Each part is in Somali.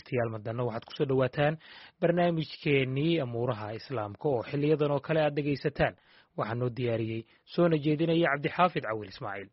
dhegeystayaal madana waxaad kusoo dhawaataan barnaamijkeenii amuuraha islaamka oo xiliyadan oo kale aad dhegaysataan waxaa noo diyaariyey soona jeedinaya cabdixaafid cawil ismaaciil.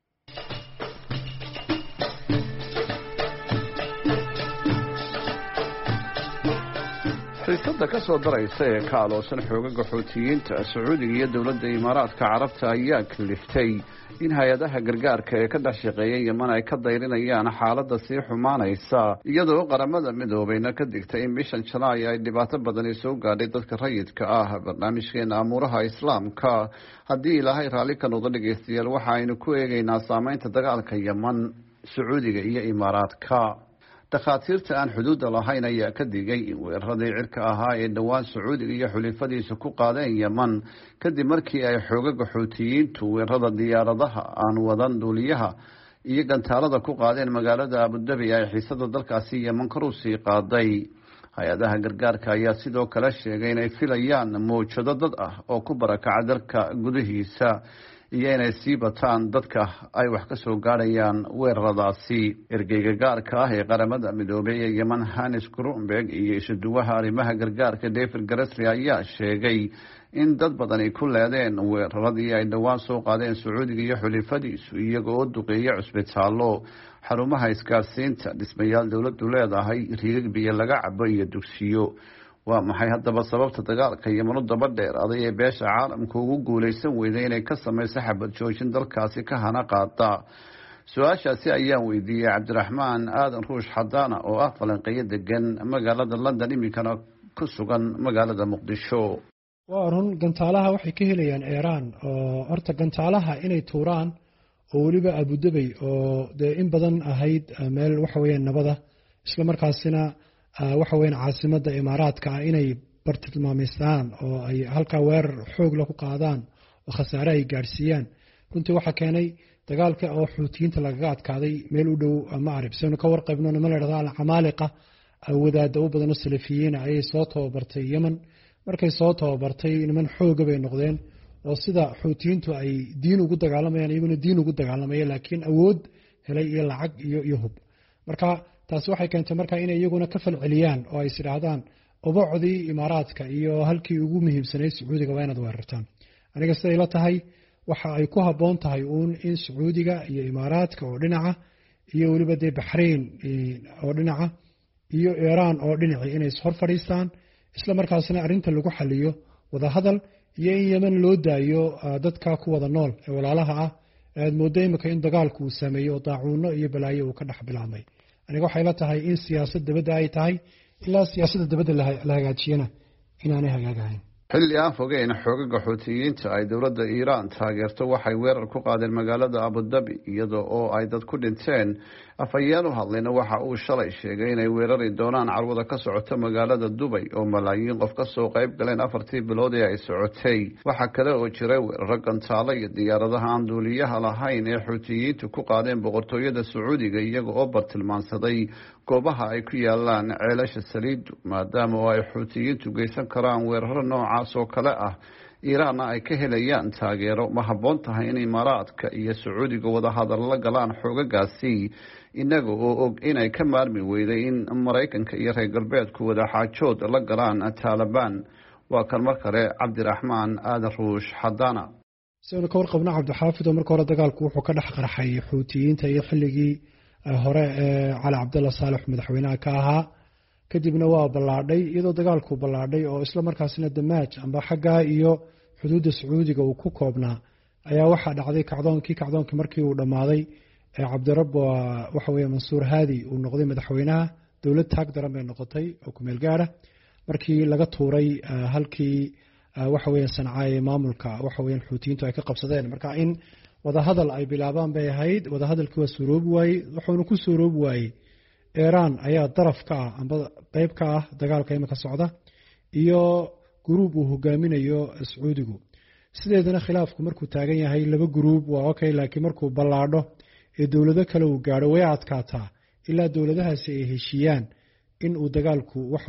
xiisada ka soo daraysa ee ka aloosan xoogaga xuutiyiinta Sacuudiga iyo dowladda Imaaraadka Carabta ayaa kaliftay in hay-adaha gargaarka ee ka dhex shaqeeya Yemen ay ka dayrinayaan xaaladda sii xumaanaysa iyadoo qaramada midoobayna ka digtay in bishan Janaay ay dhibaato badani soo gaadhay dadka rayidka ah. barnaamijkeena amuuraha islaamka haddii ilaahay raalli ka noqdo dhegeystayaal waxa aynu ku eegaynaa saameynta dagaalka Yemen, Sacuudiga iyo Imaaraadka. dhakhaatiirta aan xuduudda lahayn ayaa ka digay in weeraradii cirka ahaa ee dhowaan Sacuudiga iyo xulifadiisa ku qaadeen Yemen kadib markii ay xoogaga xuutiyiintu weerarada diyaaradaha aan wadan duuliyaha iyo gantaalada ku qaadeen magaalada Abu Dhabi ay xiisada dalkaasi Yemen kor u sii qaaday. hay-adaha gargaarka ayaa sidoo kale sheegay inay filayaan mowjado dad ah oo ku barakaca dalka gudihiisa iyo inay sii bataan dadka ay wax ka soo gaadhayaan weeraradaasi. ergeyga gaarka ah ee qaramada midoobay ee Yemen Hannes Grunberg iyo isuduwaha arrimaha gargaarka David Gressler ayaa sheegay in dad badani ku leedeen weeraradii ay dhowaan soo qaadeen Sacuudiga iyo xulifadiisu iyagoo u duqeeya cusbitaallo, xarumaha isgaarsiinta, dhismayaal dowladdu leedahay, riigag biyo laga cabo iyo dugsiyo. waa maxay haddaba sababta dagaalka Yemen u daba dheeraaday ee beesha caalamka ugu guulaysan weyday inay ka samayso xabad joojin dalkaasi ka hana qaada? su-aashaasi ayaan weydiiyey Cabdiraxmaan Aadan Ruush Xadaana oo ah falanqeeyo degan magaalada London iminkana ku sugan magaalada Muqdisho. waa run gantaalaha waxay ka helayaan Iiraan oo horta gantaalaha inay tuuraan oo weliba Abu Dhabi oo dee in badan ahayd meel waxa weeyaan nabada isla markaasina waxa weeyaan caasimada Imaaraadka inay bartilmaameystaan oo ay halka weerar xoog la ku qaadaan oo khasaare ay gaarsiiyaan. runtii waxa keenay dagaalka oo xuutiyiinta lagaga adkaaday meel u dhow Maarib soo ka warqabno ma leedahay Camaaliqa wadaad u badan oo Salafiyiin ay soo tababartay Yemen. markay soo tababartay niman xoog bay noqdeen oo sida xuutiyiintu ay diin ugu dagaalamayaan iyaguna diin ugu dagaalamayaan laakiin awood helay iyo lacag iyo hub. marka taas waxay keentay marka inay iyaguna ka falceliyaan oo ay sidaahdaan obocdii Imaaraadka iyo halkii ugu muhiimsanay Sacuudiga waa inaad weerartaan. aniga siday la tahay waxa ay ku haboon tahay in Sacuudiga iyo Imaaraadka oo dhinaca iyo waliba Bahrain oo dhinaca iyo Iiraan oo dhinaci inay hor fadhiistaan isla markaasna arinta lagu xaliyo wada hadal iyo in Yemen loo daayo dadka ku wada nool ee walaalaha ah aad moodeymka in dagaalku uu sameeyo daacuuno iyo balaayo uu ka dhex bilaabmay. aniga waxay la tahay in siyaasadda dibadda ay tahay ilaa siyaasadda dibadda la hagaajiyana inaanay hagaagahayn. xilli aan fogeyn xoogaga xuutiyiinta ay dowladda Iiraan taageerto waxay weerar ku qaadeen magaalada Abu Dhabi iyadoo oo ay dad ku dhinteen. afhayeen u hadlayna waxa uu shalay sheegay inay weerari doonaan carwada ka socota magaalada Dubai oo malaayiin qof ka soo qayb galeen 4 bilood ee ay socotay. waxa kale oo jiray weerar gantaalo iyo diyaaradaha aan duuliyaha lahayn ee xuutiyiintu ku qaadeen boqortooyada Sacuudiga iyaga oo bartilmaansaday goobaha ay ku yaalaan ceelasha saliidu maadaama ay xuutiyiintu geysan karaan weeraro noocaas oo kale ah. Iiraanna ay ka helayaan taageero. ma habboon tahay in Imaaraadka iyo Sacuudiga wada hadal la galaan xoogagaasi inaga oo og inay ka maarmi weyday in Mareykanka iyo reer galbeedku wada xaajood la galaan Taliban? waa kan mar kale Cabdiraxmaan Aadan Ruush Xadaana. soo ka warqabna Cabdixaafid oo marka hore dagaalku wuxuu ka dhex qarxay xuutiyiinta iyo xilligii hore Cali Cabdalla Saalex madaxweynaha ka ahaa kadibna waa ballaadhay iyadoo dagaalku ballaadhay oo isla markaasina damaaj amba xagga iyo xuduudda Sacuudiga uu ku koobnaa ayaa waxa dhacday kacdoonkii markii uu dhamaaday Cabdirabbo waxa weeye Mansuur Haadi uu noqday madaxweynaha dawlad taag daran bay noqotay oo ku meel gaara markii laga tuuray halkii waxa weeye Sancaay maamulka waxa weeye xuutiyiintu ay ka qabsadeen. marka in wada hadal ay bilaabaan bay ahayd wada hadalkii waa suuroob waayey wuxuuna ku suuroob waayey Iiraan ayaa daraf ka ah amba qayb ka ah dagaalka imika socda iyo group uu hogaaminayo Sacuudigu. sideedana khilaafku markuu taagan yahay laba group waa okay laakiin markuu ballaadho ee dawlado kale uu gaaro way adkaataa ilaa dawladahaasi ay heshiiyaan in uu dagaalku waxa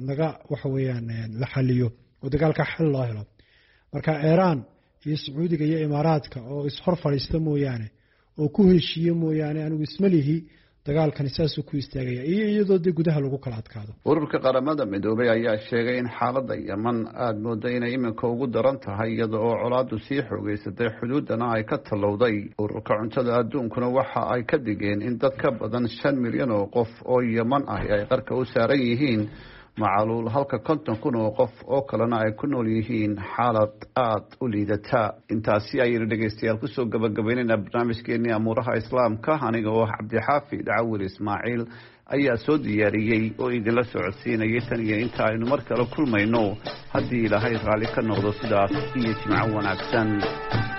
weeyaan la xaliyo oo dagaalka xal loo helo. marka Iiraan iyo Sacuudiga iyo Imaaraadka oo is hor fadhiista mooyaane oo ku heshiiyo mooyaane anigu ismalihi dagaalkani saasuu ku istaagaya iyo iyadoo dee gudaha lagu kala adkaado. ururka qaramada midoobay ayaa sheegay in xaaladda yeman aada moodo inay iminka ugu daran tahay iyada oo colaadu sii xoogeysatay xuduudana ay ka tallowday. ururka cuntada adduunkuna waxa ay ka digeen in dad ka badan 5 milyan oo qof oo yeman ah ay qarka u saaran yihiin macaluul, halka 50,000 oo qof oo kalena ay ku nool yihiin xaalad aada u liidata. intaasi ayaynu dhegeystayaal kusoo gabagabaynaynaa barnaamijkeenii amuuraha islaamka. aniga oo cabdixaafid cawil ismaaciil ayaa soo diyaariyey oo idinla socodsiinayay tan iyo inta aynu mar kale kulmayno haddii ilaahay raalli ka noqdo. sidaas iyo jimco wanaagsan.